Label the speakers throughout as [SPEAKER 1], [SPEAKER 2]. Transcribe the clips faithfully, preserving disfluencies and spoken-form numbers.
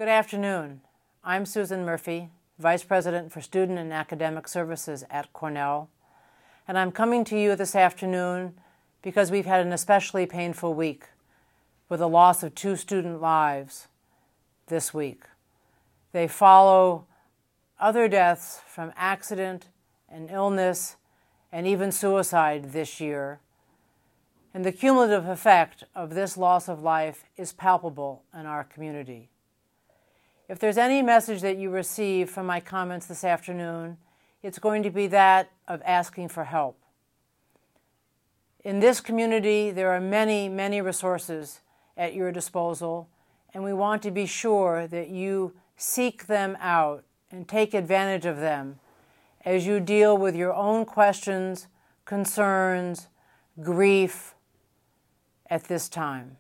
[SPEAKER 1] Good afternoon. I'm Susan Murphy, Vice President for Student and Academic Services at Cornell, and I'm coming to you this afternoon because we've had an especially painful week with the loss of two student lives this week. They follow other deaths from accident and illness and even suicide this year, and the cumulative effect of this loss of life is palpable in our community. If there's any message that you receive from my comments this afternoon, it's going to be that of asking for help. In this community, there are many, many resources at your disposal, and we want to be sure that you seek them out and take advantage of them as you deal with your own questions, concerns, grief at this time.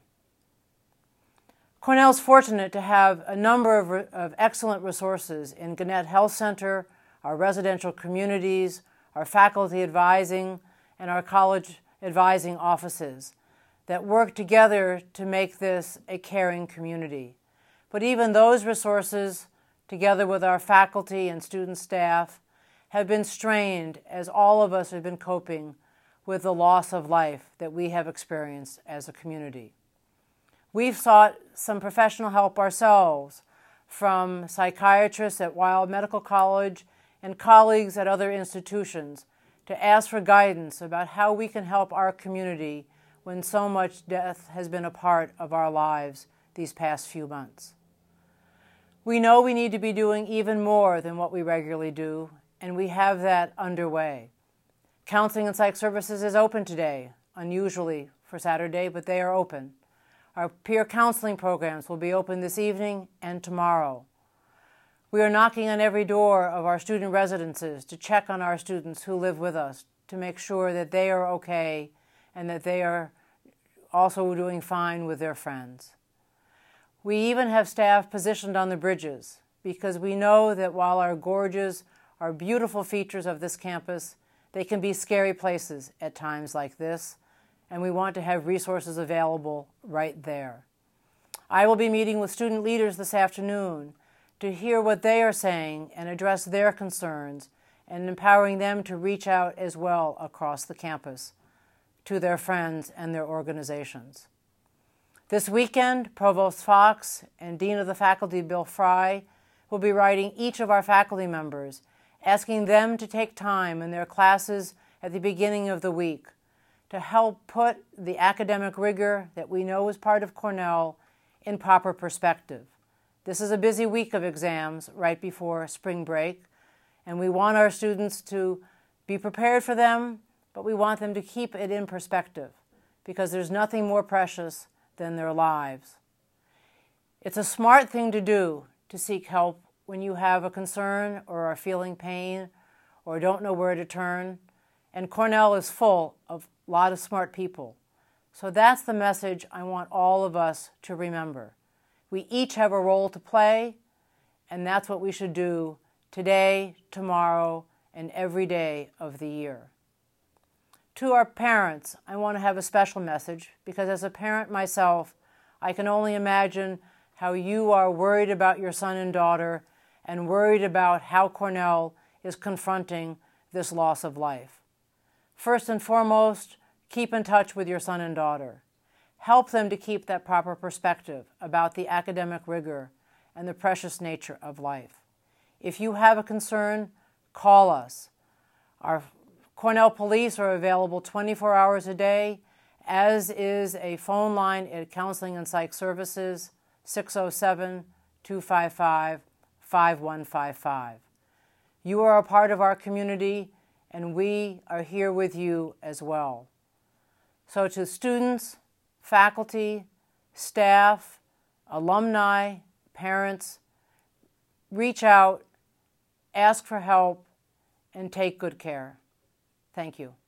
[SPEAKER 1] Cornell's fortunate to have a number of, re- of excellent resources in Gannett Health Center, our residential communities, our faculty advising, and our college advising offices that work together to make this a caring community. But even those resources, together with our faculty and student staff, have been strained as all of us have been coping with the loss of life that we have experienced as a community. We've sought some professional help ourselves from psychiatrists at Weill Medical College and colleagues at other institutions to ask for guidance about how we can help our community when so much death has been a part of our lives these past few months. We know we need to be doing even more than what we regularly do, and we have that underway. Counseling and Psych Services is open today, unusually for Saturday, but they are open. Our peer counseling programs will be open this evening and tomorrow. We are knocking on every door of our student residences to check on our students who live with us to make sure that they are okay and that they are also doing fine with their friends. We even have staff positioned on the bridges because we know that while our gorges are beautiful features of this campus, they can be scary places at times like this, and we want to have resources available right there. I will be meeting with student leaders this afternoon to hear what they are saying and address their concerns, and empowering them to reach out as well across the campus to their friends and their organizations. This weekend, Provost Fox and Dean of the Faculty Bill Fry will be writing each of our faculty members, asking them to take time in their classes at the beginning of the week to help put the academic rigor that we know is part of Cornell in proper perspective. This is a busy week of exams right before spring break, and we want our students to be prepared for them, but we want them to keep it in perspective because there's nothing more precious than their lives. It's a smart thing to do to seek help when you have a concern or are feeling pain or don't know where to turn, and Cornell is full of a lot of smart people. So that's the message I want all of us to remember. We each have a role to play, and that's what we should do today, tomorrow, and every day of the year. To our parents, I want to have a special message because as a parent myself, I can only imagine how you are worried about your son and daughter and worried about how Cornell is confronting this loss of life. First and foremost, keep in touch with your son and daughter. Help them to keep that proper perspective about the academic rigor and the precious nature of life. If you have a concern, call us. Our Cornell police are available twenty-four hours a day, as is a phone line at Counseling and Psych Services, six oh seven, two five five, five one five five. You are a part of our community, and we are here with you as well. So to students, faculty, staff, alumni, parents, reach out, ask for help, and take good care. Thank you.